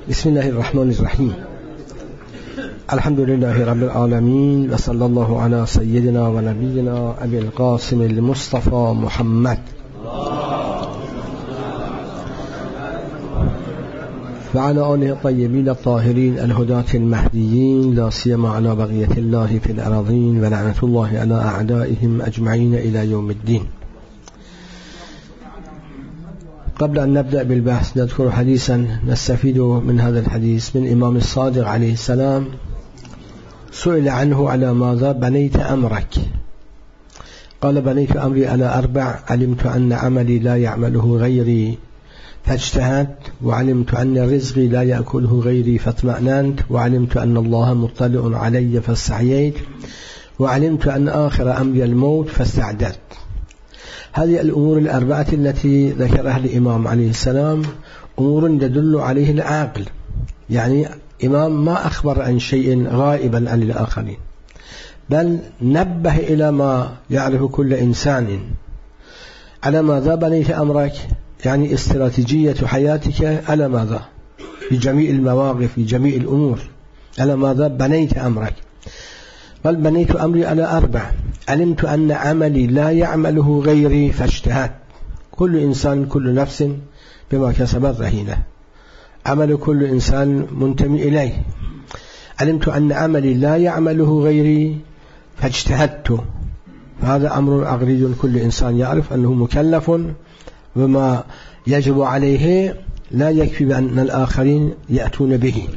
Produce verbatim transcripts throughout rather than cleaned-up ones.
بسم الله الرحمن الرحيم. الحمد لله رب العالمين، وصلى الله على سيدنا ونبينا أبي القاسم المصطفى محمد وعلى آله الطيبين الطاهرين الهداة المهديين، لا سيما على بقية الله في الأراضين، ولعنة الله على أعدائهم أجمعين إلى يوم الدين. قبل أن نبدأ بالبحث نذكر حديثا نستفيد من هذا الحديث من إمام الصادق عليه السلام. سئل عنه: على ماذا بنيت أمرك؟ قال: بنيت أمري على أربع: علمت أن عملي لا يعمله غيري فاجتهدت، وعلمت أن رزقي لا يأكله غيري فاطمأننت، وعلمت أن الله مطلع علي فاستحييت، وعلمت أن آخر أمري الموت فاستعددت. هذه الأمور الأربعة التي ذكرها الإمام عليه السلام أمور يدل عليه العقل، يعني إمام ما أخبر عن شيء غائبا عن الآخرين، بل نبه إلى ما يعرف كل إنسان. على ماذا بنيت أمرك؟ يعني استراتيجية حياتك على ماذا في جميع المواقف في جميع الأمور. على ماذا بنيت أمرك؟ قال: بنيت أمري على أربع: علمت أن عملي لا يعمله غيري فاجتهدت. كل إنسان كل نفس بما كسبت رهينة، عمل كل إنسان منتمي إليه. علمت أن عملي لا يعمله غيري فاجتهدت، فهذا أمر عقلي، كل إنسان يعرف أنه مكلف وما يجب عليه لا يكفي بأن الآخرين يأتون به.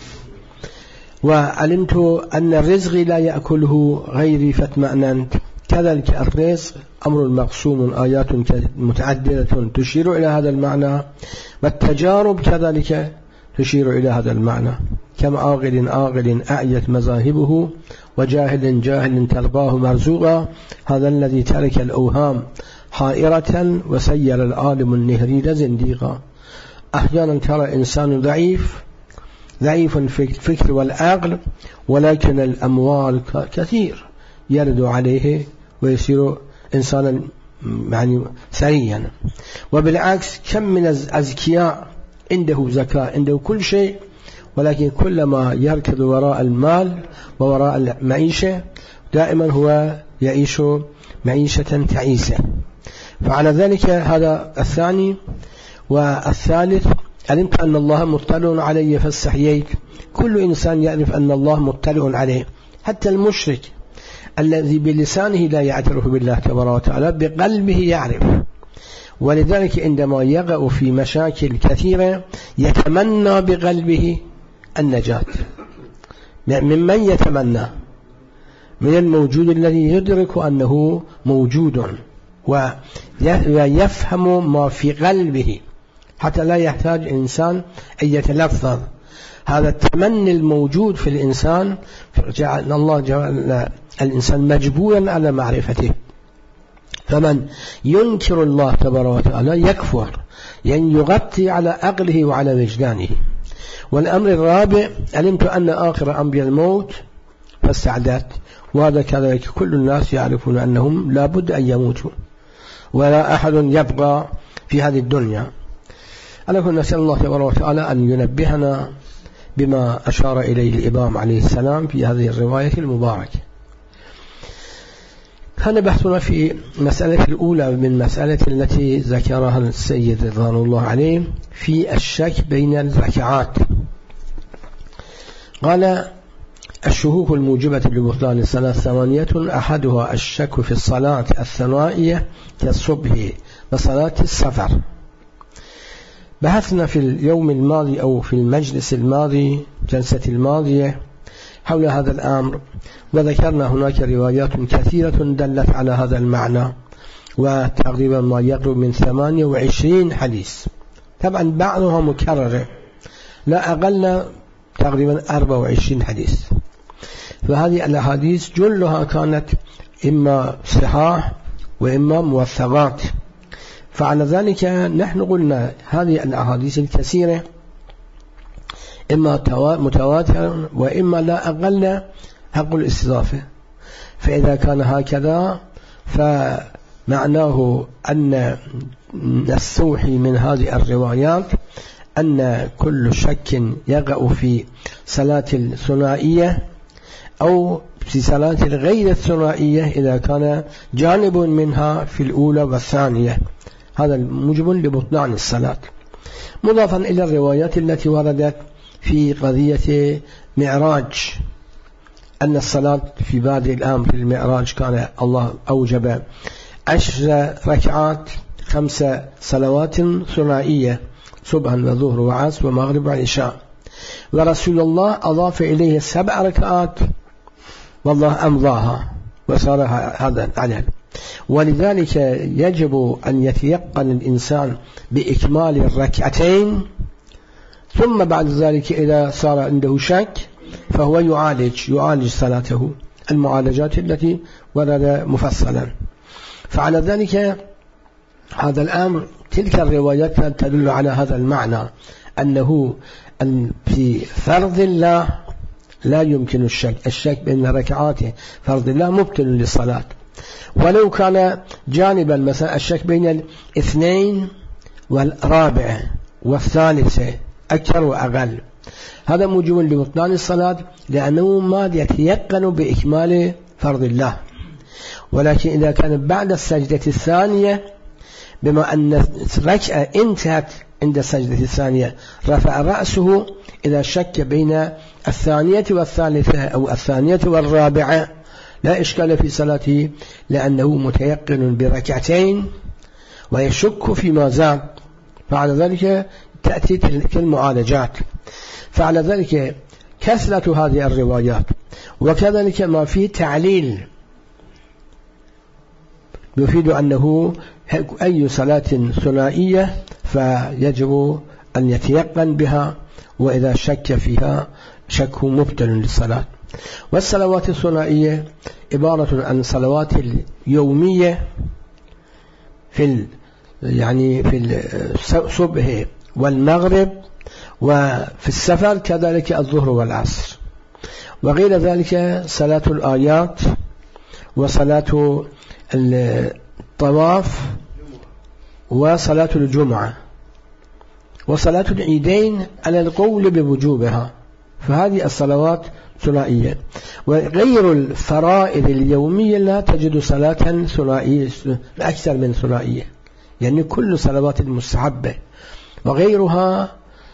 وعلمت أن الرزق لا يأكله غيري فاطمأننت. كذلك الرزق أمر مقسوم، آيات متعددة تشير إلى هذا المعنى، والتجارب كذلك تشير إلى هذا المعنى. كم عاقل عاقل أعيت مذاهبه، وجاهل جاهل تلقاه مرزوقا، هذا الذي ترك الأوهام حائرة وسير العالم النهريد زنديقا. أحيانا ترى إنسان ضعيف ضعيف في الفكر والعقل، ولكن الأموال كثير يرد عليه ويصير إنسانا يعني ثريا. وبالعكس كم من الأذكياء عنده زكاة، عنده كل شيء، ولكن كلما يركض وراء المال ووراء المعيشة دائما هو يعيش معيشة تعيسة. فعلى ذلك هذا الثاني. والثالث: علمت أن الله مطلع علي فاستحييت. كل إنسان يعرف أن الله مطلع عليه، حتى المشرك الذي بلسانه لا يعترف بالله تبارك وتعالى بقلبه يعرف. ولذلك عندما يقع في مشاكل كثيرة يتمنى بقلبه النجاة. ممن يتمنى؟ من الموجود الذي يدرك أنه موجود ويفهم ما في قلبه، حتى لا يحتاج إنسان أن يتلفظ. هذا التمني الموجود في الإنسان جعل الله جعل الإنسان مجبورا على معرفته. فمن ينكر الله تبارك وتعالى يكفر، يعني يغطي على عقله وعلى وجدانه. والأمر الرابع: علمت أن آخر أمري الموت فاستعددت. وهذا كذلك كل الناس يعرفون أنهم لا بد أن يموتوا، ولا أحد يبقى في هذه الدنيا. ألكن نسأل الله تبارك وتعالى أن ينبهنا بما أشار إليه الإمام عليه السلام في هذه الرواية المباركة. كان بحثنا في مسألة الأولى من مسألة التي ذكرها السيد رضوان الله عليه في الشك بين الركعات. قال: الشكوك الموجبة لبطلان الصلاة ثمانية: أحدها الشك في الصلاة الثنائية كالصبح وصلاة السفر. بحثنا في اليوم الماضي أو في المجلس الماضي جلسة الماضية حول هذا الأمر، وذكرنا هناك روايات كثيرة دلت على هذا المعنى، وتقريبا ما يقرب من ثمانية وعشرين حديث، طبعا بعضها مكررة، لا أقل تقريبا أربعة وعشرين حديث. فهذه الأحاديث جلها كانت إما صحاح وإما موثقات. فعلى ذلك نحن قلنا هذه الأحاديث الكثيرة إما متواترة وإما لا أقل حق الاستضافة. فإذا كان هكذا فمعناه أن نستوحي من هذه الروايات أن كل شك يقع في صلاة الثنائية أو في صلاة الغير الثنائية إذا كان جانب منها في الأولى والثانية، هذا موجب لبطلان الصلاة. مضافا إلى الروايات التي وردت في قضية معراج، أن الصلاة في بادئ الأمر في المعراج كان الله أوجب عشر ركعات خمس صلوات ثنائية، صبحا وظهر وعصر ومغرب وعشاء، ورسول الله أضاف إليه سبع ركعات والله أمضاها وصار هذا العدد. ولذلك يجب أن يتيقن الإنسان بإكمال الركعتين، ثم بعد ذلك إذا صار عنده شك فهو يعالج يعالج صلاته المعالجات التي ورد مفصلا. فعلى ذلك هذا الأمر تلك الروايات تدل على هذا المعنى، أنه أن في فرض الله لا يمكن الشك الشك بين ركعاته فرض الله مبطل للصلاة، ولو كان جانبا مثلا الشك بين الاثنين والرابع والثالثة أكثر وأقل، هذا موجب لبطلان الصلاة لأنه ما يتيقن بإكمال فرض الله. ولكن إذا كان بعد السجدة الثانية بما أن الركعة انتهت عند السجدة الثانية رفع رأسه، إذا شك بين الثانية والثالثة أو الثانية والرابعة لا إشكال في صلاته، لأنه متيقن بركعتين ويشك فيما زاد، فعلى ذلك تأتي تلك المعالجات. فعلى ذلك كثرة هذه الروايات وكذلك ما فيه تعليل يفيد أنه أي صلاة ثنائية فيجب أن يتيقن بها، وإذا شك فيها شك مبطل للصلاة. والصلوات الثنائية عبارة عن صلوات اليومية في ال يعني في الصبح والمغرب، وفي السفر كذلك الظهر والعصر، وغير ذلك صلاة الآيات وصلاة الطواف وصلاة الجمعة وصلاة العيدين على القول بوجوبها، فهذه الصلوات ثنائية. وغير الفرائض اليومية لا تجد صلاة ثنائية أكثر من ثنائية، يعني كل صلوات المستحبة وغيرها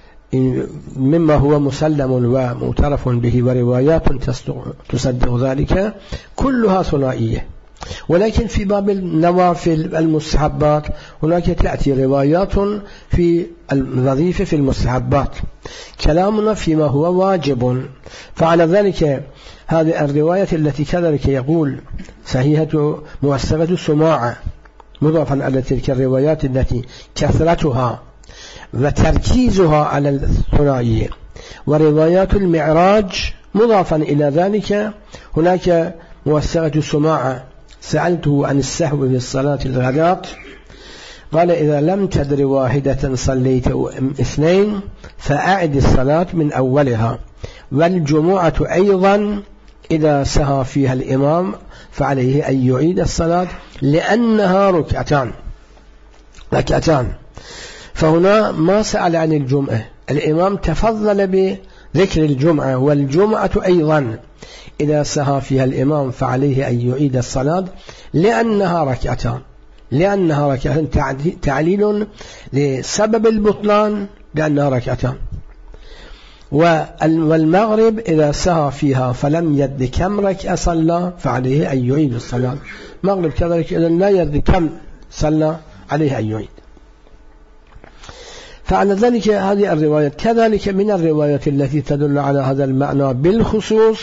مما هو مسلم ومعترف به وروايات تصدق ذلك كلها ثنائية. ولكن في باب النوافل المستحبات هناك تأتي روايات في الوظيفة في المستحبات، كلامنا فيما هو واجب. فعلى ذلك هذه الرواية التي كذلك يقول صحيحة موثقة السماعة مضافا على تلك الروايات التي كثرتها وتركيزها على الثنائية، وروايات المعراج مضافا إلى ذلك هناك موثقة السماعة سألته عن السهو في الصلاة الغداة قال إذا لم تدر واحدة صليت اثنين فأعد الصلاة من أولها، والجمعة أيضا إذا سهى فيها الإمام فعليه أن يعيد الصلاة لأنها ركعتان ركعتان. فهنا ما سأل عن الجمعة، الإمام تفضل بذكر الجمعة، والجمعة أيضا إذا سهى فيها الإمام فعليه أن يعيد الصلاة لأنها ركعتان لأنها ركعتان تعليل لسبب البطلان لأنها ركعتان. والمغرب إذا سهى فيها فلم يد كم ركعة صلى فعليه أن يعيد الصلاة، مغرب كذلك إذا لا يد كم صلى عليه أن يعيد. فعلى ذلك هذه الرواية كذلك من الروايات التي تدل على هذا المعنى بالخصوص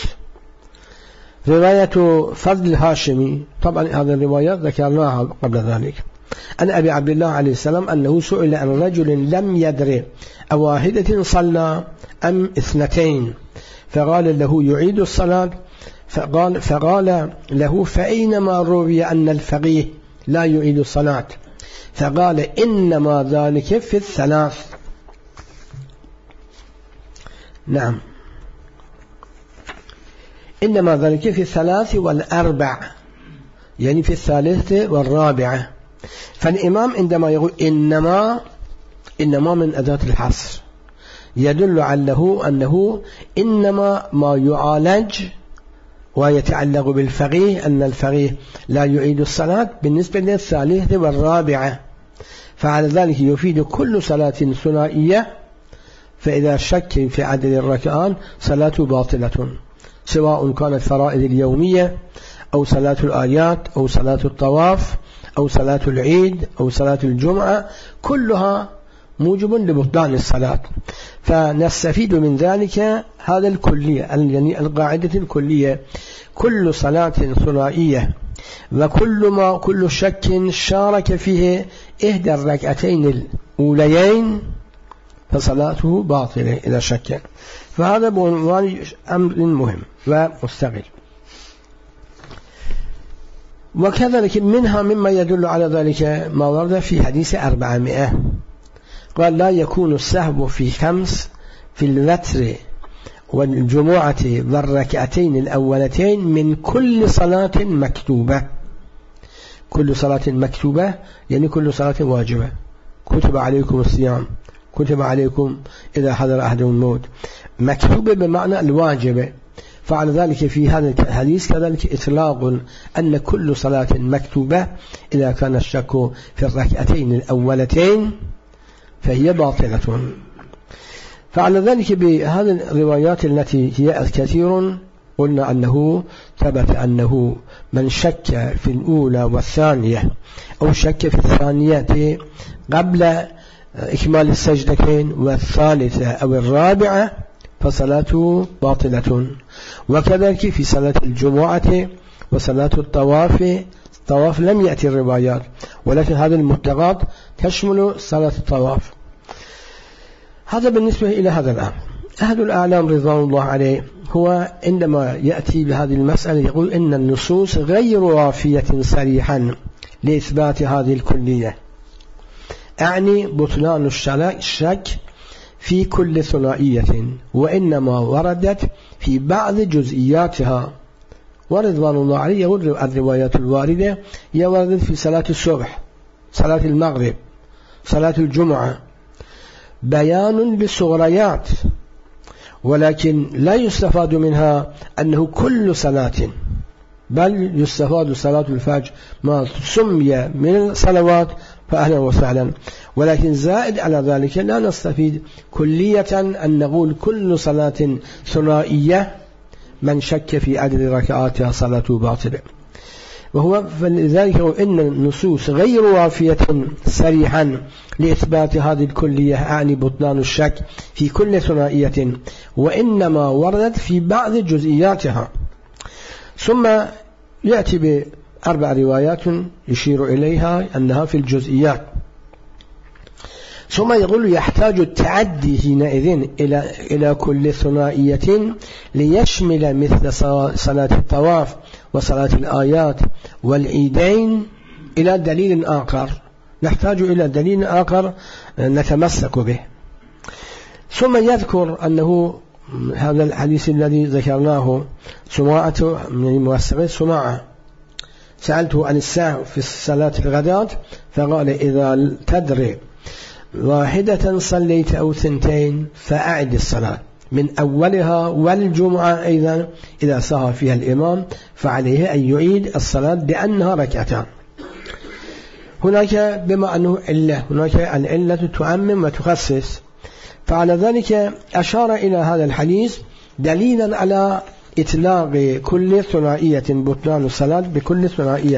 رواية فضل الهاشمي، طبعا هذه الروايات ذكرناها قبل ذلك، عن أبي عبد الله عليه السلام أنه سئل عن رجل لم يدر أواحدة صلى أم اثنتين فقال له يعيد الصلاة، فقال, فقال له فأينما روي أن الفقيه لا يعيد الصلاة؟ فقال إنما ذلك في الثلاث. نعم، إنما ذلك في الثلاث والأربع، يعني في الثالثة والرابعة. فالإمام عندما يقول إنما إنما من أداة الحصر، يدل على أنه إنما ما يعالج ويتعلق بالفقيه أن الفقيه لا يعيد الصلاة بالنسبة للثالثة والرابعة، فعلى ذلك يفيد كل صلاة ثنائية فإذا شك في عدد الركعات صلاة باطلة، سواء كانت فرائض اليومية أو صلاة الآيات أو صلاة الطواف أو صلاة العيد أو صلاة الجمعة، كلها موجب لبطلان الصلاة. فنستفيد من ذلك هذا الكلية، يعني القاعدة الكلية: كل صلاة ثنائية وكل ما كل شك شارك فيه إحدى الركعتين الأوليين فصلاته باطلة إذا شك. فهذا بعنوان أمر مهم ومستقل. وكذلك منها مما يدل على ذلك ما ورد في حديث أربعمائة، قال: لا يكون السهو في خمس في الوتر والجمعة والركعتين الأولتين من كل صلاة مكتوبة. كل صلاة مكتوبة يعني كل صلاة واجبة، كتب عليكم الصيام، كتب عليكم إذا حضر أحدهم الموت، مكتوبة بمعنى الواجبة. فعلى ذلك في هذا الحديث كذلك إطلاق أن كل صلاة مكتوبة إذا كان الشك في الركعتين الأولتين فهي باطلة. فعلى ذلك بهذه الروايات التي هي كثير قلنا أنه ثبت أنه من شك في الأولى والثانية أو شك في الثانية قبل إكمال السجدتين والثالثة أو الرابعة فصلاته باطلة. وكذلك في صلاة الجمعة وصلاة الطواف، الطواف لم يأتي الروايات ولكن هذه المطلقات تشمل صلاة الطواف. هذا بالنسبة إلى هذا الأمر. أحد الأعلام رضوان الله عليه هو عندما يأتي بهذه المسألة يقول إن النصوص غير وافية صريحا لإثبات هذه الكلية، أعني بطلان الشك في كل ثنائية، وإنما وردت في بعض جزئياتها. ورضوان الله عليه يقول الروايات الواردة هي وردت في صلاة الصبح، صلاة المغرب، صلاة الجمعة، بيان للصغريات، ولكن لا يستفاد منها أنه كل صلاة، بل يستفاد صلاة الفجر ما سمي من الصلوات فأهلا وسهلا. ولكن زائد على ذلك لا نستفيد كلية أن نقول كل صلاة ثنائية من شك في عدد ركعاتها صلاته باطلة. وهو فلذلك إن النصوص غير وافية صريحا لإثبات هذه الكلية، أعني بطلان الشك في كل ثنائية، وإنما وردت في بعض جزئياتها. ثم يأتي بأربع روايات يشير إليها أنها في الجزئيات. ثم يقول يحتاج التعدي حينئذ إلى إلى كل ثنائية ليشمل مثل صلاة الطواف وصلاة الآيات والعيدين إلى دليل آخر، نحتاج إلى دليل آخر نتمسك به. ثم يذكر أنه هذا الحديث الذي ذكرناه سماعة من موسعة سماعة سألته عن السهو في صلاة الغداة فقال: إذا تدري واحدة صليت أو ثنتين فأعد الصلاة من أولها، والجمعة أيضا إذا سهى فيها الإمام فعليه أن يعيد الصلاة لأنها ركعتان. هناك بما أنه علة، هناك العلة تعمم وتخصص، فعلى ذلك أشار إلى هذا الحديث دليلا على إطلاق كل ثنائية بطلان الصلاة بكل ثنائية.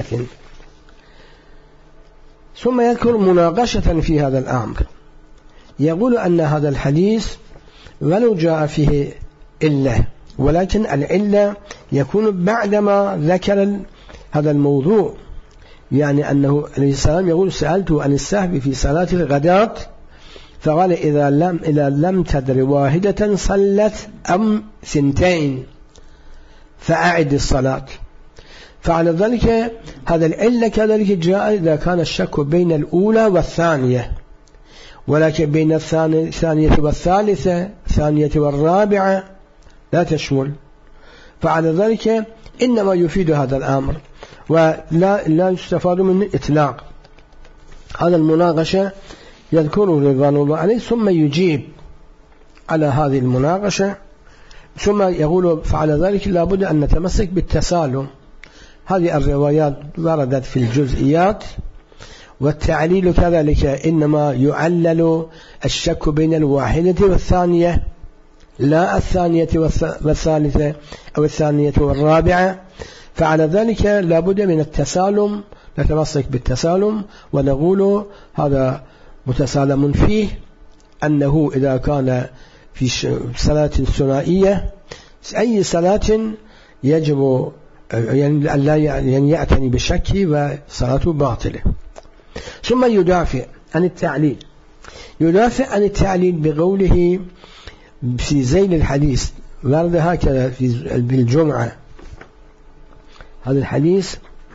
ثم يذكر مناقشة في هذا الأمر، يقول أن هذا الحديث ولو جاء فيه إلا، ولكن العلة يكون بعدما ذكر هذا الموضوع، يعني أنه عليه السلام يقول: سألته عن السهو في صلاة الغداة فقال: إذا لم, إذا لم تدر واحدة صلت أم ثنتين فأعد الصلاة. فعلى ذلك هذا العلة كذلك جاء إذا كان الشك بين الأولى والثانية، ولكن بين الثانية والثالثة، الثانية والرابعة لا تشمل. فعلى ذلك إنما يفيد هذا الأمر ولا لا يستفاد من إطلاق. هذا المناقشة يذكره رضوان الله عليه، ثم يجيب على هذه المناقشة. ثم يقول فعلى ذلك لابد أن نتمسك بالتسالم. هذه الروايات وردت في الجزئيات، والتعليل كذلك إنما يعلل الشك بين الواحدة والثانية لا الثانية والثالثة أو الثانية والرابعة. فعلى ذلك لابد من التسالم، نتمسك بالتسالم ونقول هذا متسالم فيه، أنه إذا كان في صلاة ثنائية أي صلاة يجب أن لا يعتني بالشك وصلاته باطلة. ثم يدافع عن التعليل، يدافع عن التعليل بقوله في ذيل الحديث ورد هكذا في الجمعة، هذا الحديث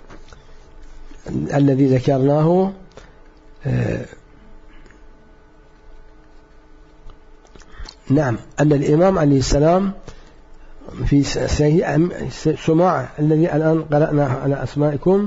الذي ذكرناه آه نعم أن الإمام عليه السلام في سماع الذي الآن قرأناه على أسمائكم،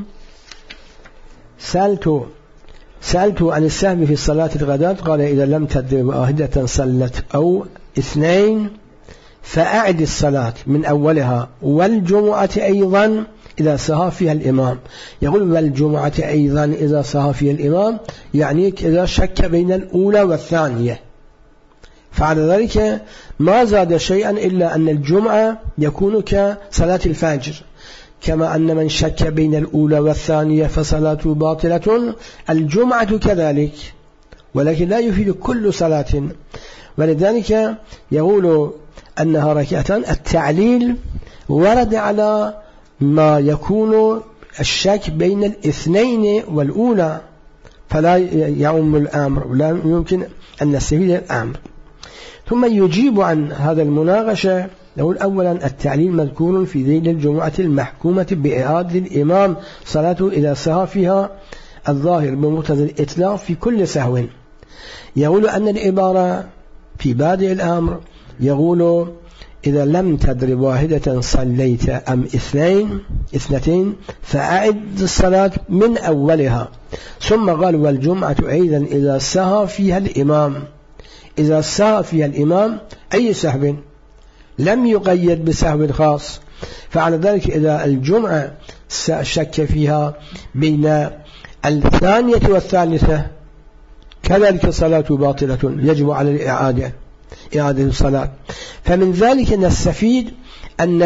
سألت سألت عن السهم في الصلاة الغداة قال إذا لم تدر واحدة صلت أو اثنين فأعد الصلاة من أولها، والجمعة أيضا إذا سهى فيها الإمام. يقول والجمعة أيضا إذا سهى فيها الإمام يعني إذا شك بين الأولى والثانية. فعلى ذلك ما زاد شيئا إلا أن الجمعة يكون كصلاة الفجر، كما أن من شك بين الأولى والثانية فصلاته باطلة، الجمعة كذلك، ولكن لا يفيد كل صلاة. ولذلك يقول أنها ركعتان. التعليل ورد على ما يكون الشك بين الاثنين والأولى، فلا يعم الأمر ولا يمكن أن نستفيد الأمر. ثم يجيب عن هذا المناقشة، نقول أولا التعليل مذكور في ذيل الجمعة المحكومة بإعادة الإمام صلاته إذا سهى فيها الظاهر بمقتضى الإطلاق في كل سهو. يقول أن العبارة في بادئ الأمر يقول إذا لم تدر واحدة صليت أم اثنين اثنتين فأعد الصلاة من أولها. ثم قال والجمعة أيضا إذا سهى فيها الإمام، إذا سهى فيها الإمام أي سهو، لم يقيد بسهو خاص. فعلى ذلك إذا الجمعة شك فيها بين الثانية والثالثة كذلك صلاة باطلة، يجب على الإعادة إعادة الصلاة. فمن ذلك نستفيد أن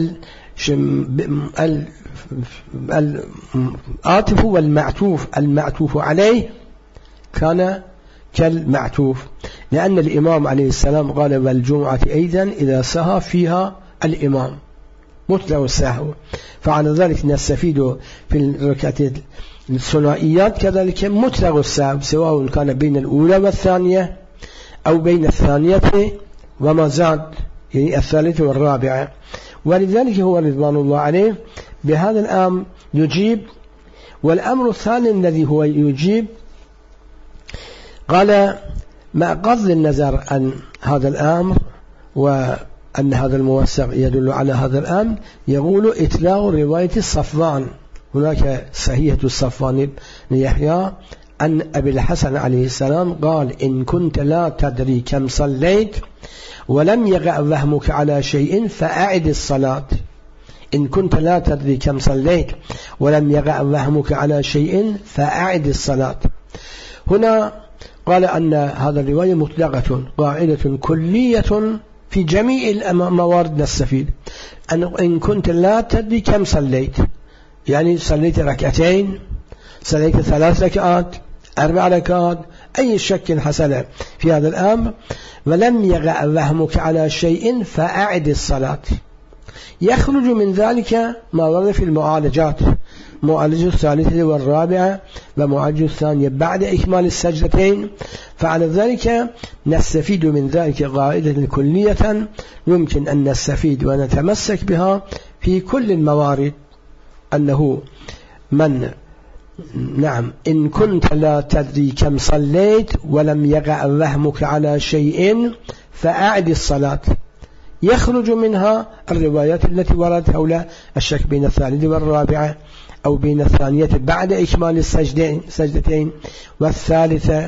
العاطف والمعطوف المعطوف عليه كان كالمعطوف، لأن الإمام عليه السلام قال والجمعة أيضا إذا سهى فيها الإمام مطلق السهو. فعلى ذلك نستفيد في الركعتين الثنائيات كذلك مطلق السهو، سواء كان بين الأولى والثانية أو بين الثانية وما زاد، يعني الثالثة والرابعة. ولذلك هو رضوان الله عليه بهذا الأمر يجيب. والأمر الثاني الذي هو يجيب قال مع قصد النظر عن هذا الأمر وأن هذا الموسع يدل على هذا الأمر، يقول إطلاق رواية الصفوان، هناك صحيحة الصفوان بن يحيى أن أبي الحسن عليه السلام قال إن كنت لا تدري كم صليت ولم يقع وهمك على شيء فأعد الصلاة. إن كنت لا تدري كم صليت ولم يقع وهمك على شيء فأعد الصلاة. هنا قال أن هذا الرواية مطلقة قاعدة كلية في جميع الموارد نستفيد أن إن كنت لا تدري كم صليت، يعني صليت ركعتين، صليت ثلاث ركعات، أربع ركعات، أي شك حصل في هذا الأمر ولم يقع وهمك على شيء فأعد الصلاة. يخرج من ذلك ما ورد في المعالجات، معالجة الثالثة والرابعة ومعالجة الثانية بعد إكمال السجدتين. فعلى ذلك نستفيد من ذلك قاعدة كلية يمكن أن نستفيد ونتمسك بها في كل الموارد، أنه من نعم إن كنت لا تدري كم صليت ولم يقع وهمك على شيء فأعد الصلاة. يخرج منها الروايات التي وردت حول الشك بين الثالثة والرابعة أو بين الثانية بعد إكمال السجدتين والثالثة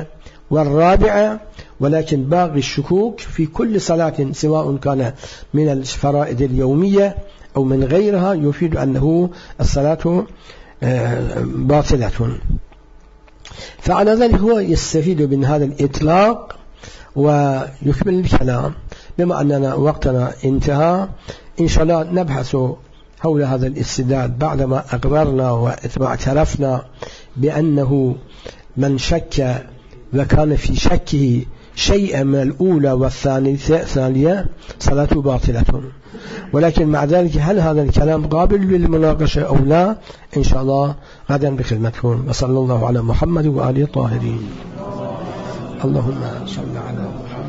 والرابعة ولكن باقي الشكوك في كل صلاة سواء كان من الفرائض اليومية أو من غيرها يفيد أنه الصلاة باطلة. فعلى ذلك هو يستفيد من هذا الإطلاق ويكمل الكلام. بما أننا وقتنا انتهى إن شاء الله نبحث حول هذا الاستدلال بعدما أقررنا واعترفنا بأنه من شك وكان في شكه شيئا من الأولى والثانية صلاته باطلة. ولكن مع ذلك هل هذا الكلام قابل للمناقشة أو لا؟ إن شاء الله غدا بخدمتكم. وصلى الله على محمد وآله الطاهرين. اللهم صل على محمد.